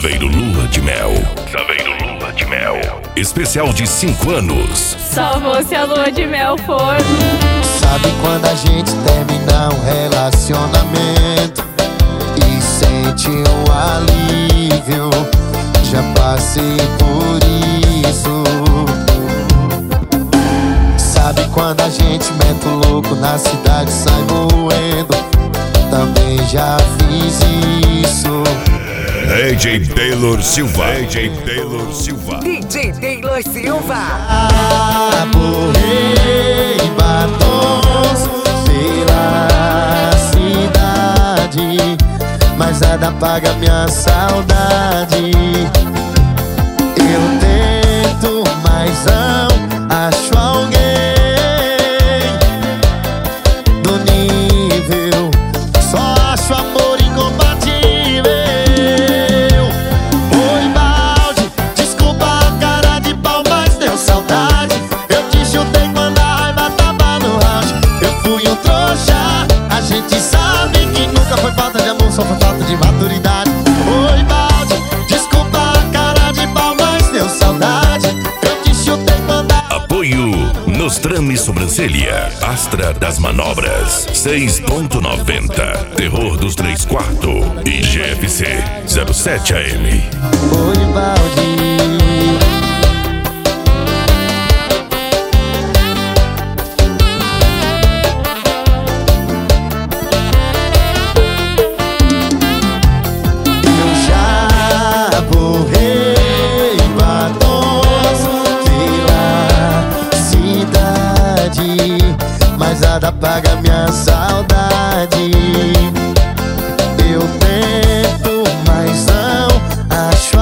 Saveiro Lua de Mel. Saveiro Lua de Mel. Especial de 5 anos. Só você a lua de mel for. Sabe quando a gente termina um relacionamento e sente um alívio? Já passei por isso. Sabe quando a gente mete o louco na cidade, sai moendo? Também já fiz isso. DJ Taylor Silva. DJ Taylor Silva. DJ Taylor Silva. Borrei batons pela cidade, mas nada paga minha saudade. Eu tento, mas não acho alguém do nível. Só acho amor incompatível. Oi, balde, desculpa a cara de pau, mas deu saudade. Eu te chutei quando a raiva tava no auge. Eu fui um trouxa. A gente sabe que nunca foi falta de amor, só foi falta de maturidade. Oi, balde, desculpa a cara de pau, mas deu saudade. Eu te chutei quando a... Apoio Nostrame Sobrancelha. Astra das Manobras 6.90. Terror dos 3/4. E GFC 07 AM. Oi, balde. Eu já borrei batons pela cidade, mas nada paga minha saudade. Eu tento, mas não acho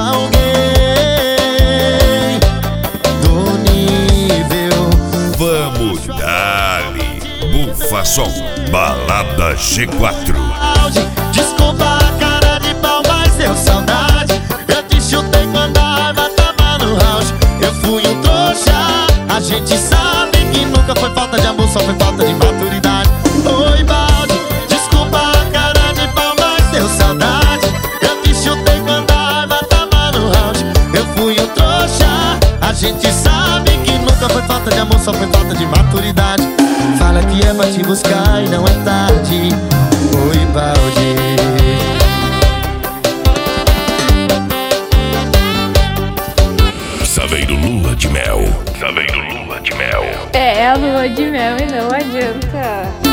alguém do nível. Vamos dali. Bufa Som. Balada G4. Desculpa a cara de pau, mas deu saudade. Eu te chutei quando a raiva tava no auge. Eu fui um trouxa. A gente sabe que nunca foi falta de amor, só foi falta de maturidade. Oi, balde, desculpa a cara de pau, mas deu saudade. Eu te chutei quando a raiva tava no auge. Eu fui um trouxa. A gente sabe que nunca foi falta de amor, só foi falta de maturidade. Fala que é pra te buscar e não é tarde. Oi, balde. Saveiro Lua de Mel. Saveiro Lua de Mel. É a lua de mel e não adianta.